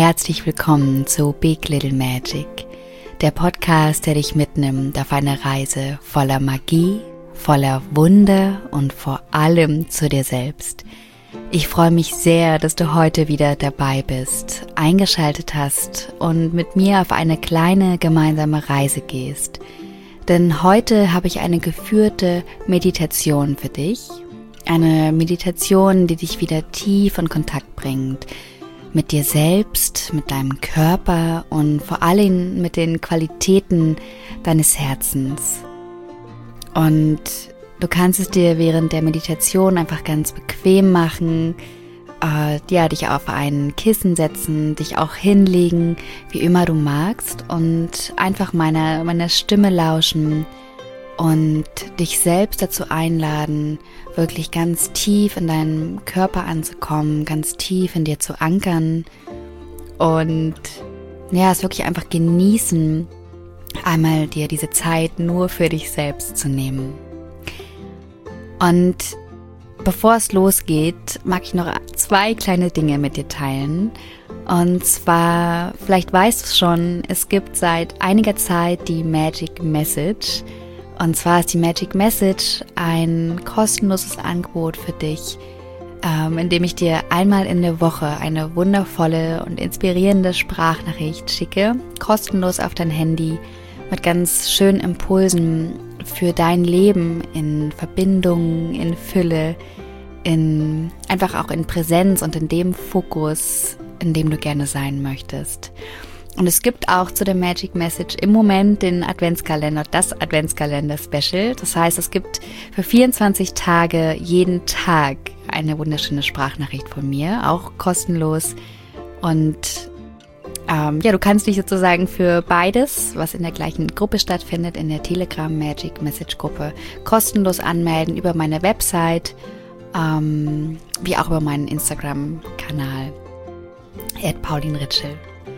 herzlich willkommen zu Big Little Magic, der Podcast, der dich mitnimmt auf eine Reise voller Magie, voller Wunder und vor allem zu dir selbst. Ich freue mich sehr, dass du heute wieder dabei bist, eingeschaltet hast und mit mir auf eine kleine gemeinsame Reise gehst. Denn heute habe ich eine geführte Meditation für dich. Eine Meditation, die dich wieder tief in Kontakt bringt mit dir selbst, mit deinem Körper und vor allem mit den Qualitäten deines Herzens. Und du kannst es dir während der Meditation einfach ganz bequem machen, dich auf ein Kissen setzen, dich auch hinlegen, wie immer du magst und einfach meiner Stimme lauschen und dich selbst dazu einladen, wirklich ganz tief in deinem Körper anzukommen, ganz tief in dir zu ankern und es wirklich einfach genießen, einmal dir diese Zeit nur für dich selbst zu nehmen. Und bevor es losgeht, mag ich noch 2 kleine Dinge mit dir teilen. Und zwar, vielleicht weißt du es schon, es gibt seit einiger Zeit die Magic Message. Und zwar ist die Magic Message ein kostenloses Angebot für dich, in dem ich dir einmal in der Woche eine wundervolle und inspirierende Sprachnachricht schicke, kostenlos auf dein Handy, mit ganz schönen Impulsen für dein Leben in Verbindung, in Fülle, einfach auch in Präsenz und in dem Fokus, in dem du gerne sein möchtest. Und es gibt auch zu der Magic Message im Moment den Adventskalender, das Adventskalender-Special. Das heißt, es gibt für 24 Tage jeden Tag eine wunderschöne Sprachnachricht von mir, auch kostenlos. Und du kannst dich sozusagen für beides, was in der gleichen Gruppe stattfindet, in der Telegram Magic Message Gruppe, kostenlos anmelden über meine Website, wie auch über meinen Instagram-Kanal @paulinritschel.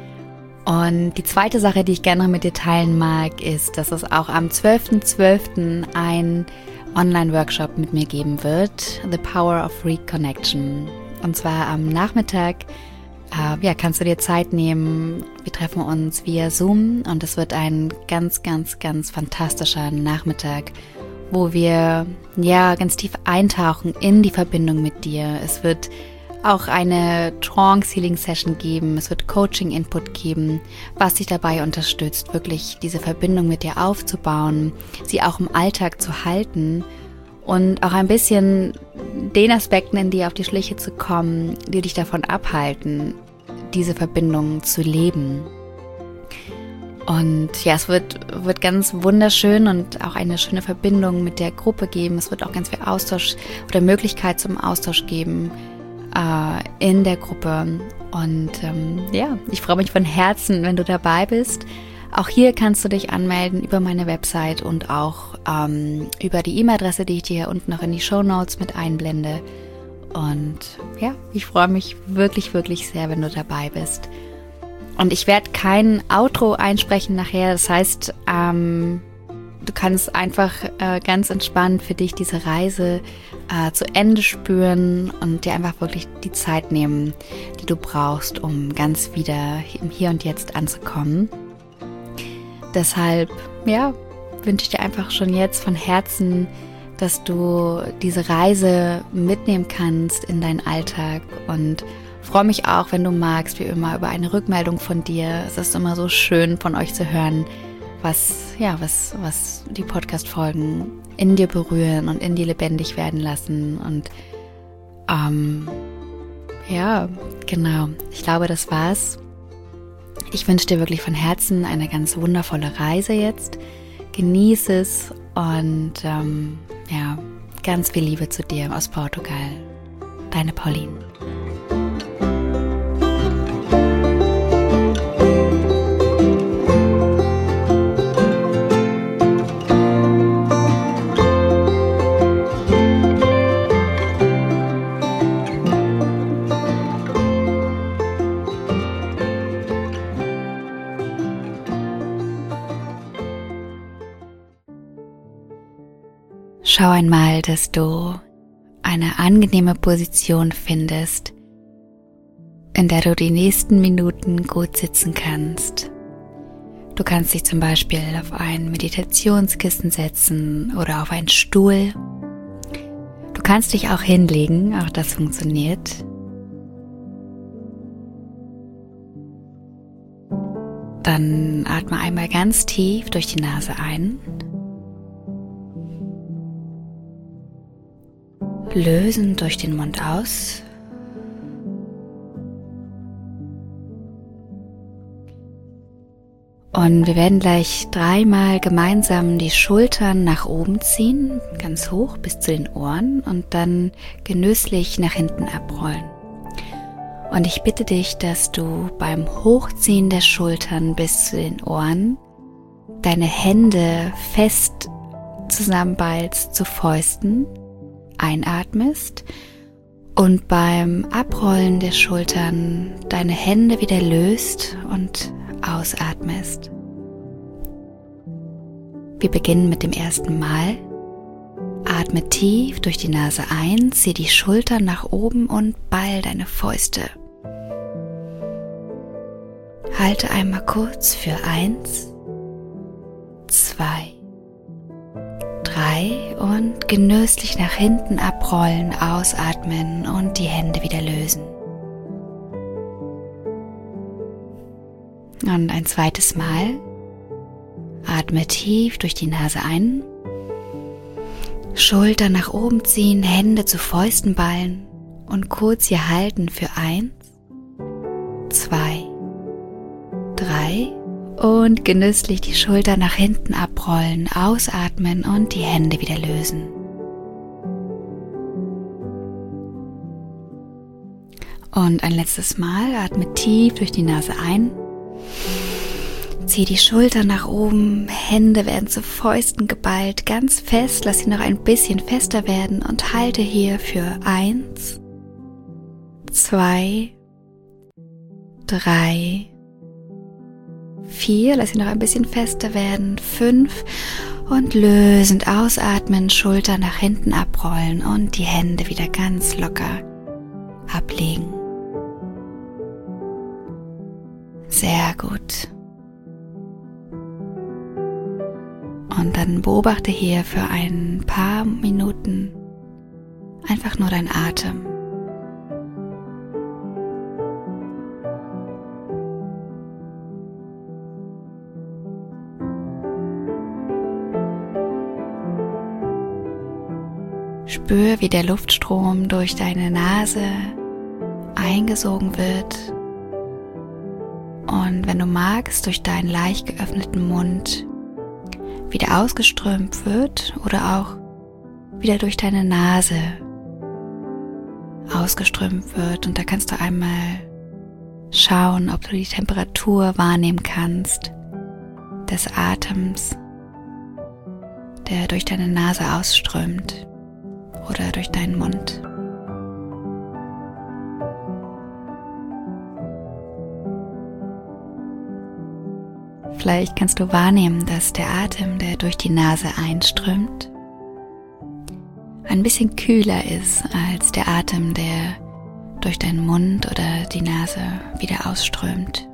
Und die zweite Sache, die ich gerne noch mit dir teilen mag, ist, dass es auch am 12.12. ein Online-Workshop mit mir geben wird, The Power of Reconnection. Und zwar am Nachmittag kannst du dir Zeit nehmen. Wir treffen uns via Zoom und es wird ein ganz, ganz, ganz fantastischer Nachmittag, wo wir ganz tief eintauchen in die Verbindung mit dir. Es wird auch eine Trance-Healing-Session geben, es wird Coaching-Input geben, was dich dabei unterstützt, wirklich diese Verbindung mit dir aufzubauen, sie auch im Alltag zu halten und auch ein bisschen den Aspekten in dir auf die Schliche zu kommen, die dich davon abhalten, diese Verbindung zu leben. Und es wird ganz wunderschön und auch eine schöne Verbindung mit der Gruppe geben. Es wird auch ganz viel Austausch oder Möglichkeit zum Austausch geben in der Gruppe. Und ich freue mich von Herzen, wenn du dabei bist. Auch hier kannst du dich anmelden über meine Website und auch über die E-Mail-Adresse, die ich dir hier unten noch in die Shownotes mit einblende. Und ich freue mich wirklich, wirklich sehr, wenn du dabei bist. Und ich werde kein Outro einsprechen nachher. Das heißt, du kannst einfach ganz entspannt für dich diese Reise zu Ende spüren und dir einfach wirklich die Zeit nehmen, die du brauchst, um ganz wieder im Hier und Jetzt anzukommen. Deshalb, wünsche ich dir einfach schon jetzt von Herzen, dass du diese Reise mitnehmen kannst in deinen Alltag und freue mich auch, wenn du magst, wie immer, über eine Rückmeldung von dir. Es ist immer so schön, von euch zu hören, was die Podcast-Folgen in dir berühren und in dir lebendig werden lassen. Und genau. Ich glaube, das war's. Ich wünsche dir wirklich von Herzen eine ganz wundervolle Reise jetzt. Genieß es und ganz viel Liebe zu dir aus Portugal. Deine Pauline. Schau einmal, dass du eine angenehme Position findest, in der du die nächsten Minuten gut sitzen kannst. Du kannst dich zum Beispiel auf ein Meditationskissen setzen oder auf einen Stuhl. Du kannst dich auch hinlegen, auch das funktioniert. Dann atme einmal ganz tief durch die Nase ein. Lösen durch den Mund aus. Und wir werden gleich 3-mal gemeinsam die Schultern nach oben ziehen, ganz hoch bis zu den Ohren und dann genüsslich nach hinten abrollen. Und ich bitte dich, dass du beim Hochziehen der Schultern bis zu den Ohren deine Hände fest zusammenballst zu Fäusten, einatmest und beim Abrollen der Schultern deine Hände wieder löst und ausatmest. Wir beginnen mit dem ersten Mal. Atme tief durch die Nase ein, zieh die Schultern nach oben und ball deine Fäuste. Halte einmal kurz für 1, 2, 3 und genüsslich nach hinten abrollen, ausatmen und die Hände wieder lösen. Und ein zweites Mal. Atme tief durch die Nase ein. Schultern nach oben ziehen, Hände zu Fäusten ballen und kurz hier halten für 1, 2, 3 und genüsslich die Schultern nach hinten abrollen, ausatmen und die Hände wieder lösen. Und ein letztes Mal. Atme tief durch die Nase ein. Zieh die Schultern nach oben, Hände werden zu Fäusten geballt, ganz fest, lass sie noch ein bisschen fester werden und halte hier für 1, 2, 3, 4, lass sie noch ein bisschen fester werden, 5 und lösend ausatmen, Schultern nach hinten abrollen und die Hände wieder ganz locker ablegen. Sehr gut. Und dann beobachte hier für ein paar Minuten einfach nur deinen Atem. Spür, wie der Luftstrom durch deine Nase eingesogen wird und wenn du magst, durch deinen leicht geöffneten Mund wieder ausgeströmt wird oder auch wieder durch deine Nase ausgeströmt wird. Und da kannst du einmal schauen, ob du die Temperatur wahrnehmen kannst des Atems, der durch deine Nase ausströmt oder durch deinen Mund. Vielleicht kannst du wahrnehmen, dass der Atem, der durch die Nase einströmt, ein bisschen kühler ist als der Atem, der durch deinen Mund oder die Nase wieder ausströmt.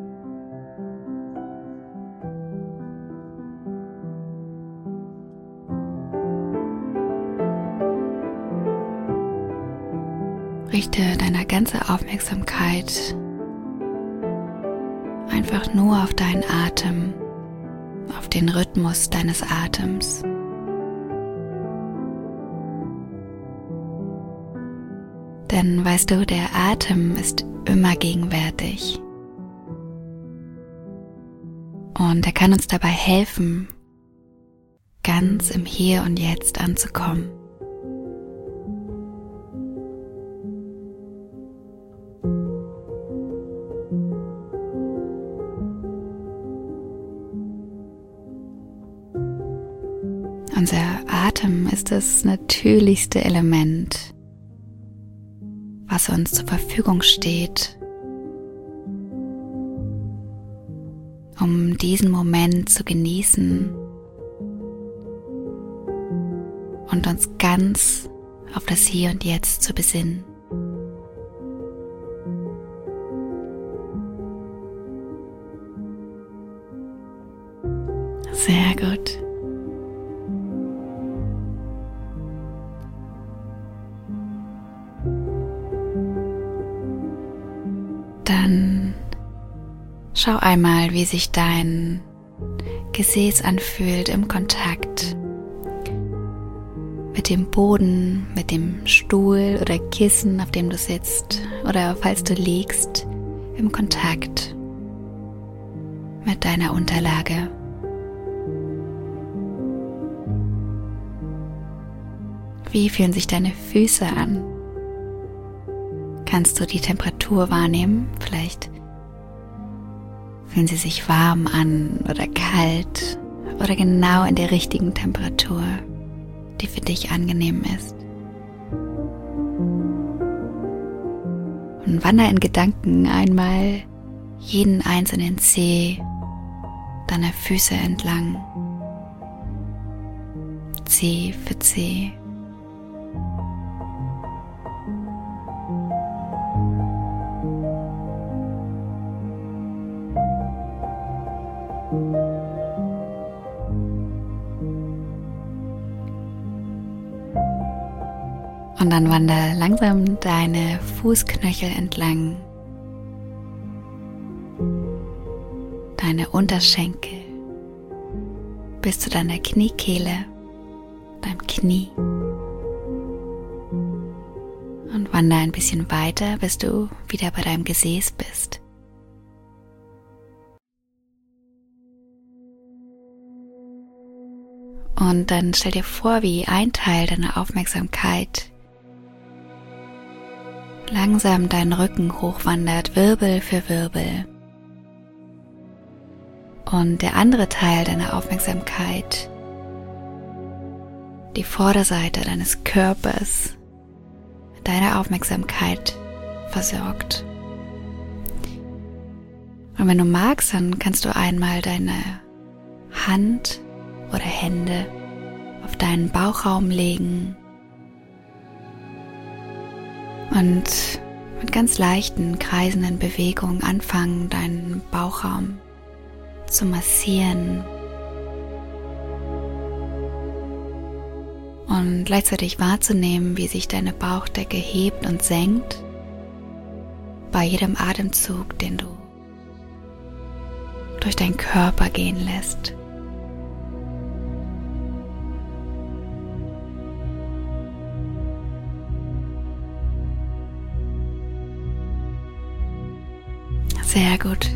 Richte deine ganze Aufmerksamkeit einfach nur auf deinen Atem, auf den Rhythmus deines Atems. Denn weißt du, der Atem ist immer gegenwärtig. Und er kann uns dabei helfen, ganz im Hier und Jetzt anzukommen. Unser Atem ist das natürlichste Element, was uns zur Verfügung steht, um diesen Moment zu genießen und uns ganz auf das Hier und Jetzt zu besinnen. Sehr gut. Dann schau einmal, wie sich dein Gesäß anfühlt im Kontakt mit dem Boden, mit dem Stuhl oder Kissen, auf dem du sitzt, oder falls du liegst, im Kontakt mit deiner Unterlage. Wie fühlen sich deine Füße an? Kannst du die Temperatur wahrnehmen? Vielleicht fühlen sie sich warm an oder kalt oder genau in der richtigen Temperatur, die für dich angenehm ist. Und wandere in Gedanken einmal jeden einzelnen Zeh deiner Füße entlang, Zeh für Zeh. Und dann wandere langsam deine Fußknöchel entlang, deine Unterschenkel bis zu deiner Kniekehle, deinem Knie. Und wandere ein bisschen weiter, bis du wieder bei deinem Gesäß bist. Und dann stell dir vor, wie ein Teil deiner Aufmerksamkeit langsam deinen Rücken hochwandert, Wirbel für Wirbel. Und der andere Teil deiner Aufmerksamkeit, die Vorderseite deines Körpers, mit deiner Aufmerksamkeit versorgt. Und wenn du magst, dann kannst du einmal deine Hand oder Hände auf deinen Bauchraum legen und mit ganz leichten, kreisenden Bewegungen anfangen, deinen Bauchraum zu massieren und gleichzeitig wahrzunehmen, wie sich deine Bauchdecke hebt und senkt bei jedem Atemzug, den du durch deinen Körper gehen lässt. Sehr gut.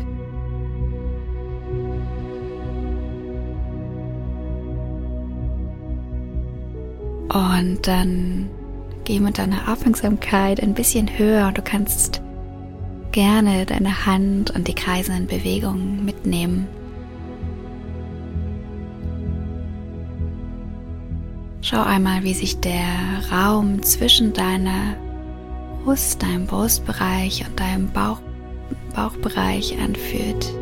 Und dann geh mit deiner Aufmerksamkeit ein bisschen höher und du kannst gerne deine Hand und die kreisenden Bewegungen mitnehmen. Schau einmal, wie sich der Raum zwischen deiner Brust, deinem Brustbereich und deinem Bauchbereich anfühlt.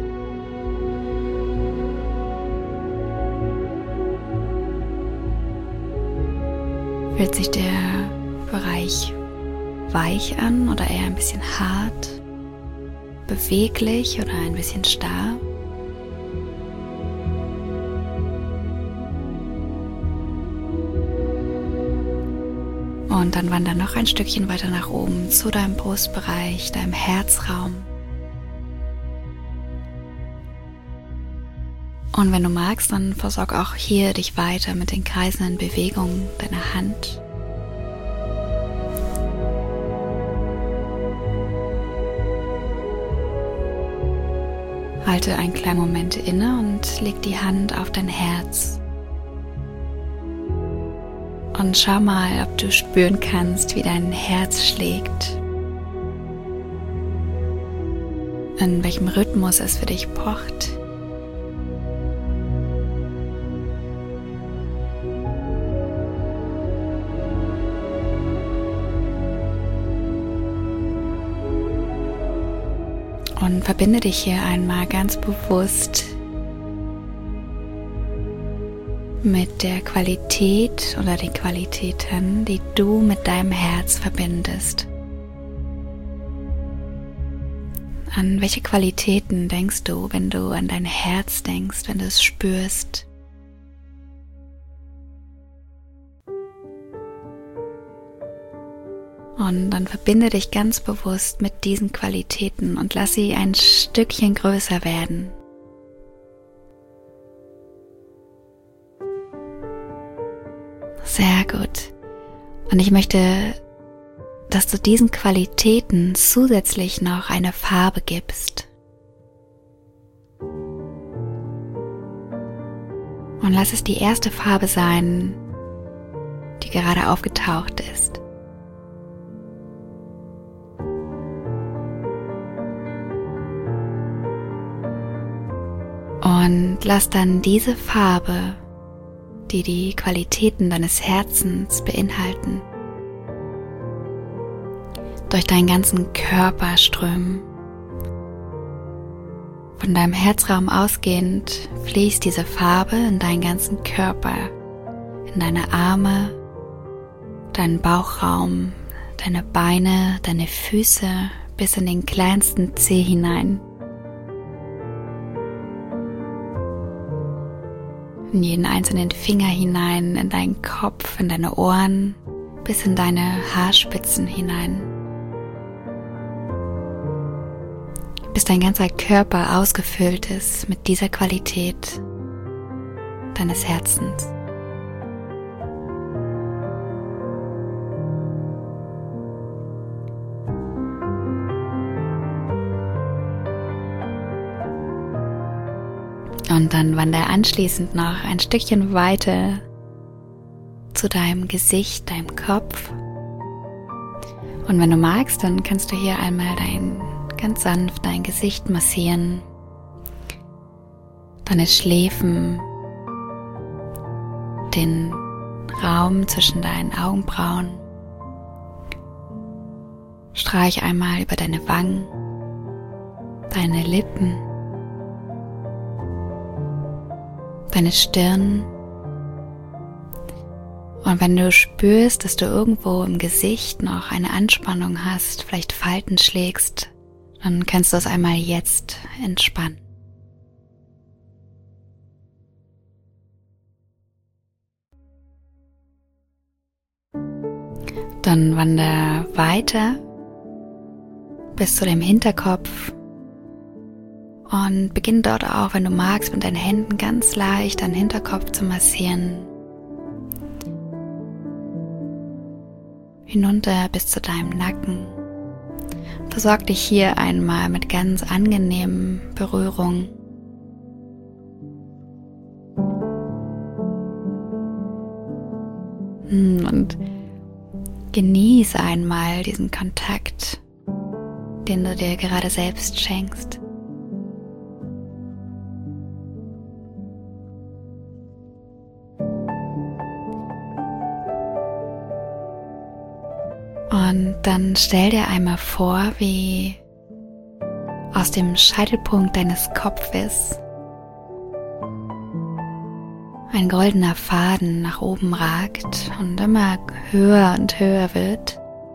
Fühlt sich der Bereich weich an oder eher ein bisschen hart, beweglich oder ein bisschen starr? Und dann wandere noch ein Stückchen weiter nach oben zu deinem Brustbereich, deinem Herzraum. Und wenn du magst, dann versorg auch hier dich weiter mit den kreisenden Bewegungen deiner Hand. Halte einen kleinen Moment inne und leg die Hand auf dein Herz. Und schau mal, ob du spüren kannst, wie dein Herz schlägt. In welchem Rhythmus es für dich pocht. Und verbinde dich hier einmal ganz bewusst mit der Qualität oder den Qualitäten, die du mit deinem Herz verbindest. An welche Qualitäten denkst du, wenn du an dein Herz denkst, wenn du es spürst? Und dann verbinde dich ganz bewusst mit diesen Qualitäten und lass sie ein Stückchen größer werden. Sehr gut. Und ich möchte, dass du diesen Qualitäten zusätzlich noch eine Farbe gibst. Und lass es die erste Farbe sein, die gerade aufgetaucht ist. Und lass dann diese Farbe, die die Qualitäten deines Herzens beinhalten, durch deinen ganzen Körper strömen. Von deinem Herzraum ausgehend fließt diese Farbe in deinen ganzen Körper, in deine Arme, deinen Bauchraum, deine Beine, deine Füße bis in den kleinsten Zeh hinein. In jeden einzelnen Finger hinein, in deinen Kopf, in deine Ohren, bis in deine Haarspitzen hinein. Bis dein ganzer Körper ausgefüllt ist mit dieser Qualität deines Herzens. Und dann wandere anschließend noch ein Stückchen weiter zu deinem Gesicht, deinem Kopf. Und wenn du magst, dann kannst du hier einmal ganz sanft dein Gesicht massieren, deine Schläfen, den Raum zwischen deinen Augenbrauen. Streich einmal über deine Wangen, deine Lippen, deine Stirn. Und wenn du spürst, dass du irgendwo im Gesicht noch eine Anspannung hast, vielleicht Falten schlägst, dann kannst du es einmal jetzt entspannen. Dann wandere weiter bis zu dem Hinterkopf und beginn dort auch, wenn du magst, mit deinen Händen ganz leicht deinen Hinterkopf zu massieren. Hinunter bis zu deinem Nacken. Versorg dich hier einmal mit ganz angenehmen Berührungen. Und genieße einmal diesen Kontakt, den du dir gerade selbst schenkst. Und dann stell dir einmal vor, wie aus dem Scheitelpunkt deines Kopfes ein goldener Faden nach oben ragt und immer höher und höher wird,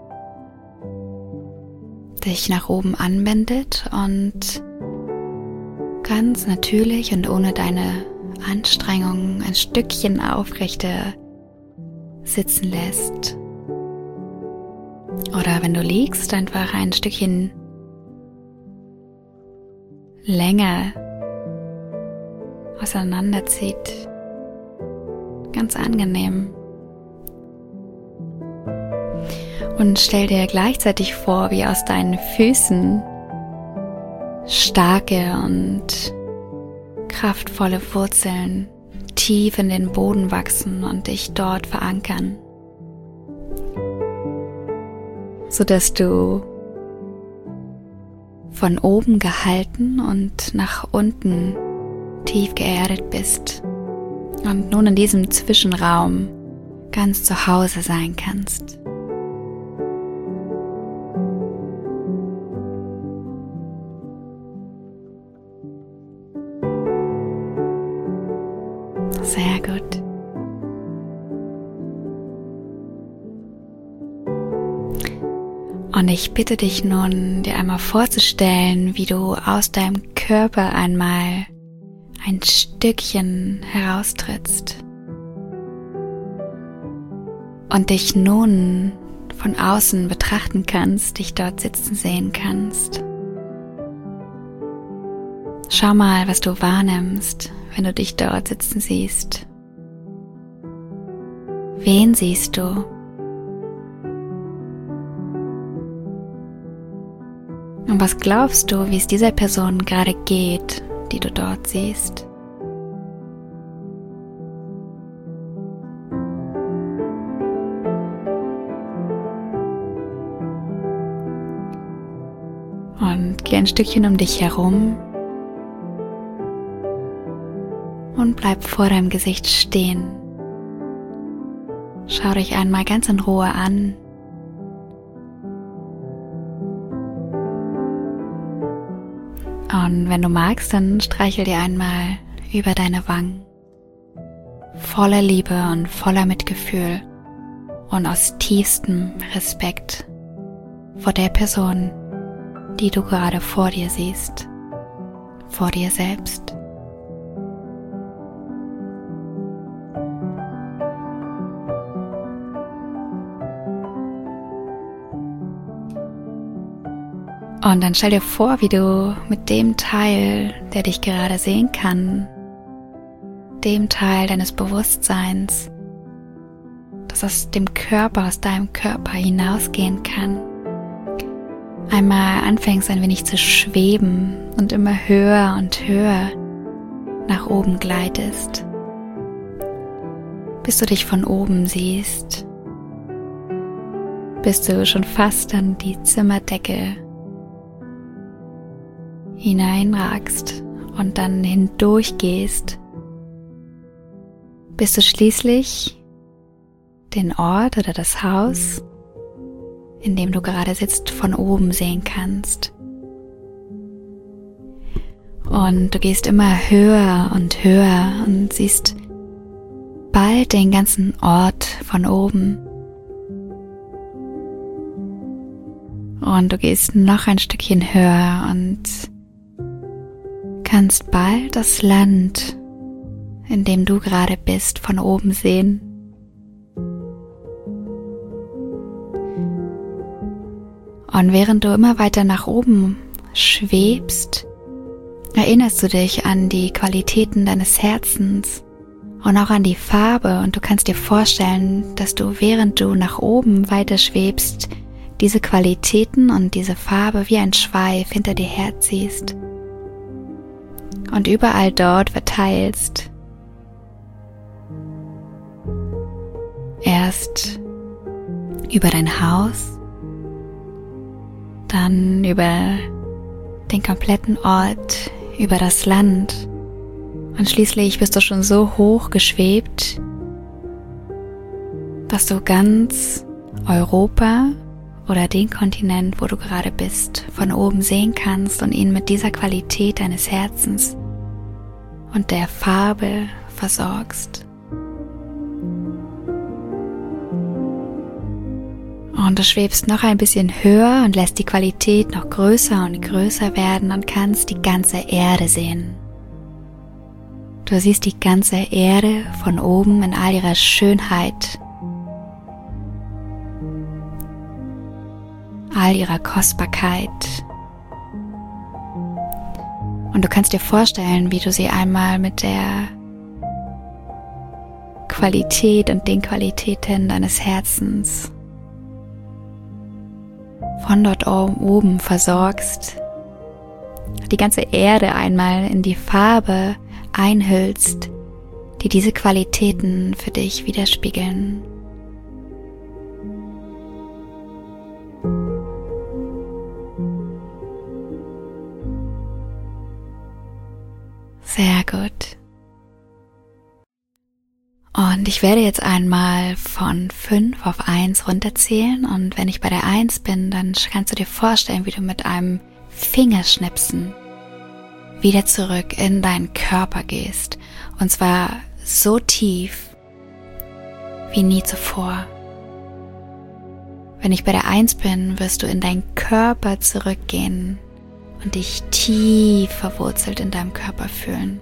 dich nach oben anbindet und ganz natürlich und ohne deine Anstrengung ein Stückchen aufrechter sitzen lässt. Oder wenn du liegst, einfach ein Stückchen länger auseinanderzieht. Ganz angenehm. Und stell dir gleichzeitig vor, wie aus deinen Füßen starke und kraftvolle Wurzeln tief in den Boden wachsen und dich dort verankern, sodass du von oben gehalten und nach unten tief geerdet bist und nun in diesem Zwischenraum ganz zu Hause sein kannst. Sehr gut. Und ich bitte dich nun, dir einmal vorzustellen, wie du aus deinem Körper einmal ein Stückchen heraustrittst und dich nun von außen betrachten kannst, dich dort sitzen sehen kannst. Schau mal, was du wahrnimmst, wenn du dich dort sitzen siehst. Wen siehst du? Und was glaubst du, wie es dieser Person gerade geht, die du dort siehst? Und geh ein Stückchen um dich herum und bleib vor deinem Gesicht stehen. Schau dich einmal ganz in Ruhe an. Und wenn du magst, dann streichel dir einmal über deine Wangen. Voller Liebe und voller Mitgefühl und aus tiefstem Respekt vor der Person, die du gerade vor dir siehst, vor dir selbst. Und dann stell dir vor, wie du mit dem Teil, der dich gerade sehen kann, dem Teil deines Bewusstseins, das aus dem Körper, aus deinem Körper hinausgehen kann, einmal anfängst ein wenig zu schweben und immer höher und höher nach oben gleitest, bis du dich von oben siehst, bis du schon fast an die Zimmerdecke hineinragst und dann hindurchgehst, bis du schließlich den Ort oder das Haus, in dem du gerade sitzt, von oben sehen kannst. Und du gehst immer höher und siehst bald den ganzen Ort von oben. Und du gehst noch ein Stückchen höher und kannst bald das Land, in dem du gerade bist, von oben sehen. Und während du immer weiter nach oben schwebst, erinnerst du dich an die Qualitäten deines Herzens und auch an die Farbe, und du kannst dir vorstellen, dass du, während du nach oben weiter schwebst, diese Qualitäten und diese Farbe wie ein Schweif hinter dir herziehst und überall dort verteilst. Erst über dein Haus, dann über den kompletten Ort, über das Land, und schließlich bist du schon so hoch geschwebt, dass du ganz Europa oder den Kontinent, wo du gerade bist, von oben sehen kannst und ihn mit dieser Qualität deines Herzens und der Farbe versorgst. Und du schwebst noch ein bisschen höher und lässt die Qualität noch größer und größer werden und kannst die ganze Erde sehen. Du siehst die ganze Erde von oben in all ihrer Schönheit, all ihrer Kostbarkeit. Und du kannst dir vorstellen, wie du sie einmal mit der Qualität und den Qualitäten deines Herzens von dort oben versorgst, die ganze Erde einmal in die Farbe einhüllst, die diese Qualitäten für dich widerspiegeln. Sehr gut. Und ich werde jetzt einmal von 5 auf 1 runterzählen, und wenn ich bei der 1 bin, dann kannst du dir vorstellen, wie du mit einem Fingerschnipsen wieder zurück in deinen Körper gehst, und zwar so tief wie nie zuvor. Wenn ich bei der 1 bin, wirst du in deinen Körper zurückgehen und dich tief verwurzelt in deinem Körper fühlen.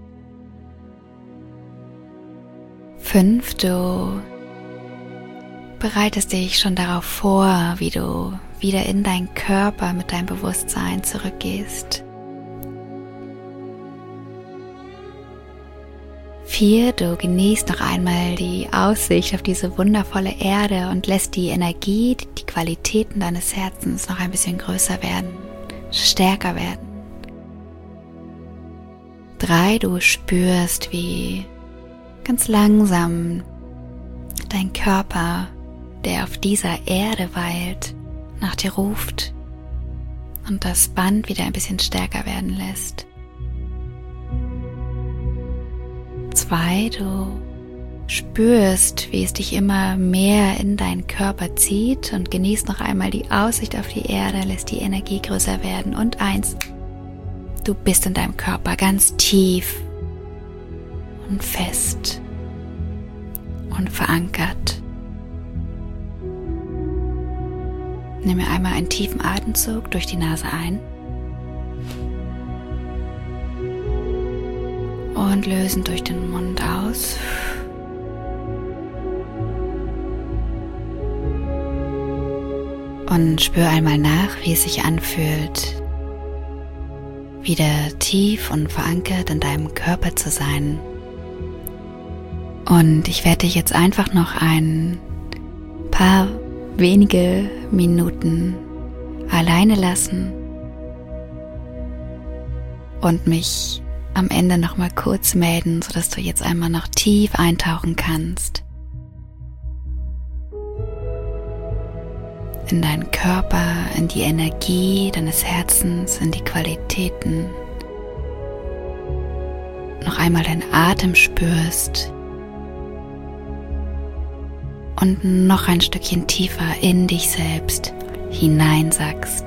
5, du bereitest dich schon darauf vor, wie du wieder in deinen Körper mit deinem Bewusstsein zurückgehst. 4, du genießt noch einmal die Aussicht auf diese wundervolle Erde und lässt die Energie, die Qualitäten deines Herzens noch ein bisschen größer werden, stärker werden. 3, du spürst, wie ganz langsam dein Körper, der auf dieser Erde weilt, nach dir ruft und das Band wieder ein bisschen stärker werden lässt. 2, du spürst, wie es dich immer mehr in deinen Körper zieht und genießt noch einmal die Aussicht auf die Erde, lässt die Energie größer werden. Und 1, du bist in deinem Körper ganz tief und fest und verankert. Nimm mir einmal einen tiefen Atemzug durch die Nase ein und lösen durch den Mund aus. Und spür einmal nach, wie es sich anfühlt, wieder tief und verankert in deinem Körper zu sein. Und ich werde dich jetzt einfach noch ein paar wenige Minuten alleine lassen und mich am Ende noch mal kurz melden, sodass du jetzt einmal noch tief eintauchen kannst in deinen Körper, in die Energie deines Herzens, in die Qualitäten. Noch einmal deinen Atem spürst und noch ein Stückchen tiefer in dich selbst hineinsackst.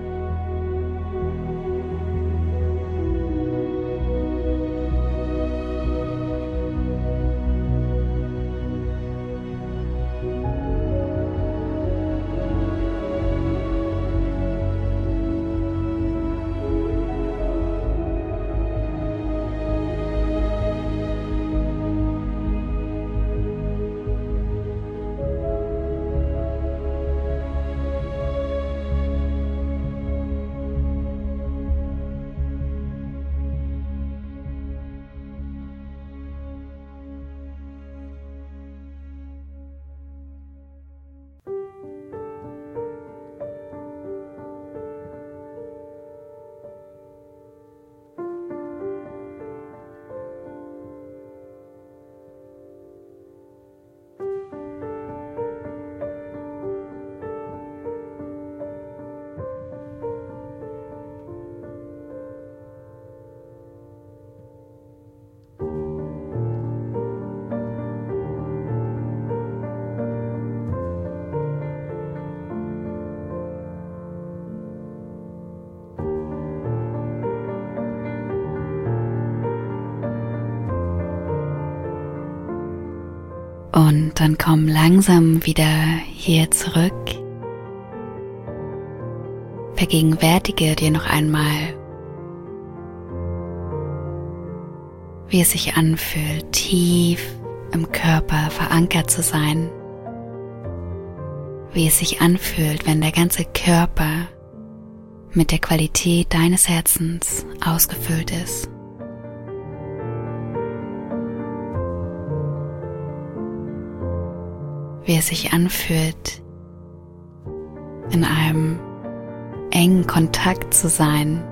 Und dann komm langsam wieder hier zurück. Vergegenwärtige dir noch einmal, wie es sich anfühlt, tief im Körper verankert zu sein. Wie es sich anfühlt, wenn der ganze Körper mit der Qualität deines Herzens ausgefüllt ist. Wie es sich anfühlt, in einem engen Kontakt zu sein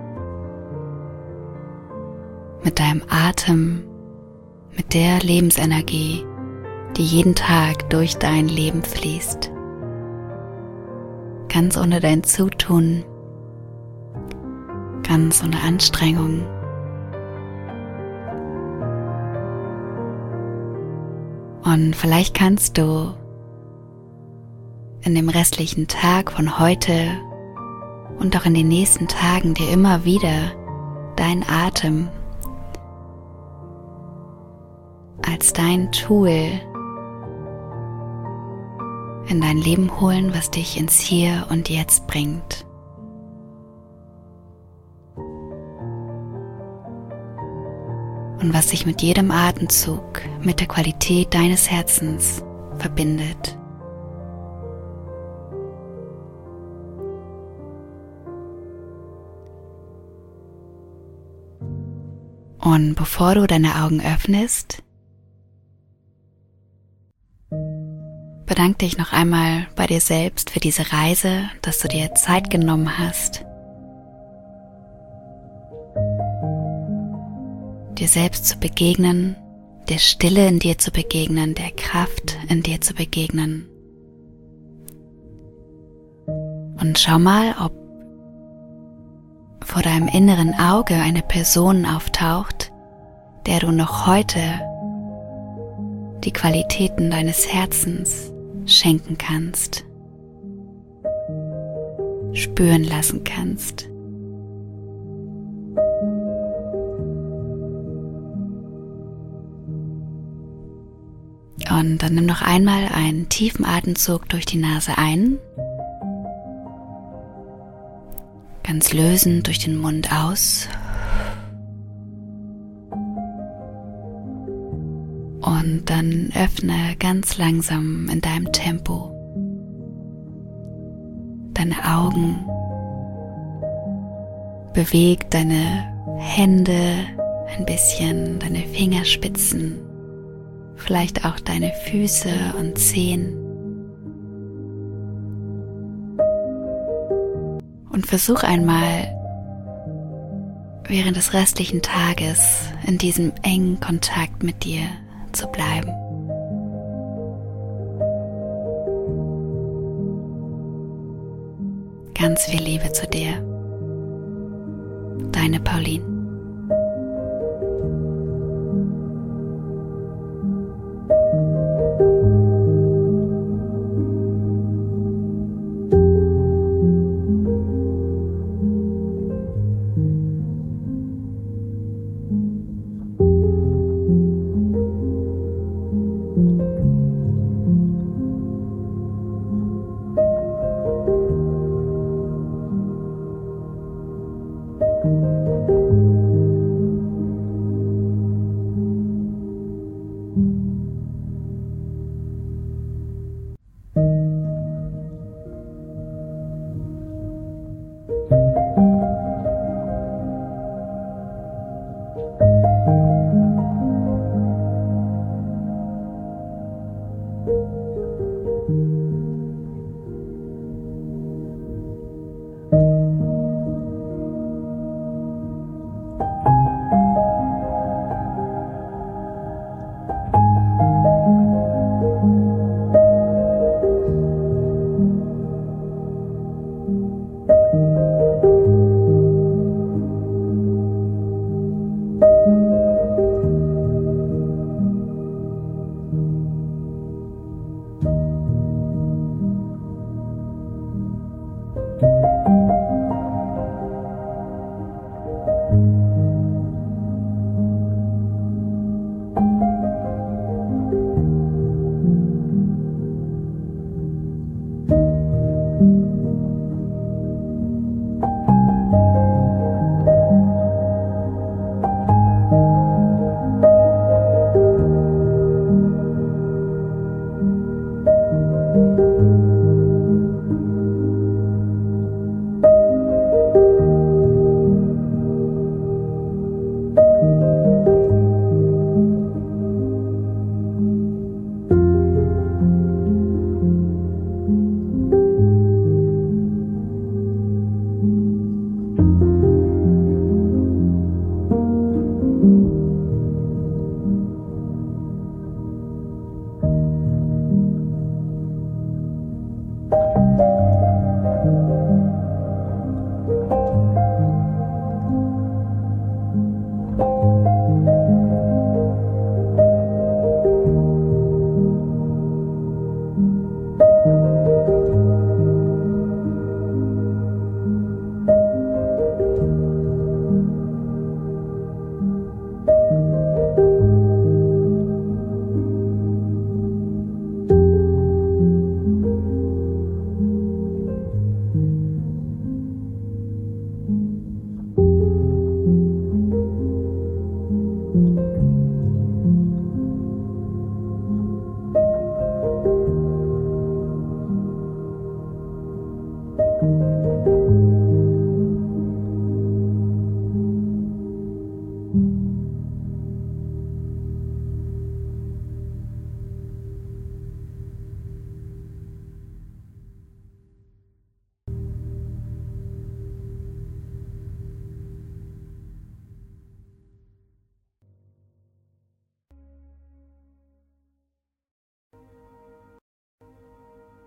mit deinem Atem, mit der Lebensenergie, die jeden Tag durch dein Leben fließt. Ganz ohne dein Zutun, ganz ohne Anstrengung. Und vielleicht kannst du in dem restlichen Tag von heute und auch in den nächsten Tagen dir immer wieder deinen Atem als dein Tool in dein Leben holen, was dich ins Hier und Jetzt bringt. Und was sich mit jedem Atemzug mit der Qualität deines Herzens verbindet. Und bevor du deine Augen öffnest, bedank dich noch einmal bei dir selbst für diese Reise, dass du dir Zeit genommen hast, dir selbst zu begegnen, der Stille in dir zu begegnen, der Kraft in dir zu begegnen. Und schau mal, ob vor deinem inneren Auge eine Person auftaucht, der du noch heute die Qualitäten deines Herzens schenken kannst, spüren lassen kannst. Und dann nimm noch einmal einen tiefen Atemzug durch die Nase ein, ganz lösend durch den Mund aus und dann öffne ganz langsam in deinem Tempo deine Augen, beweg deine Hände ein bisschen, deine Fingerspitzen, vielleicht auch deine Füße und Zehen. Und versuch einmal, während des restlichen Tages in diesem engen Kontakt mit dir zu bleiben. Ganz viel Liebe zu dir. Deine Pauline.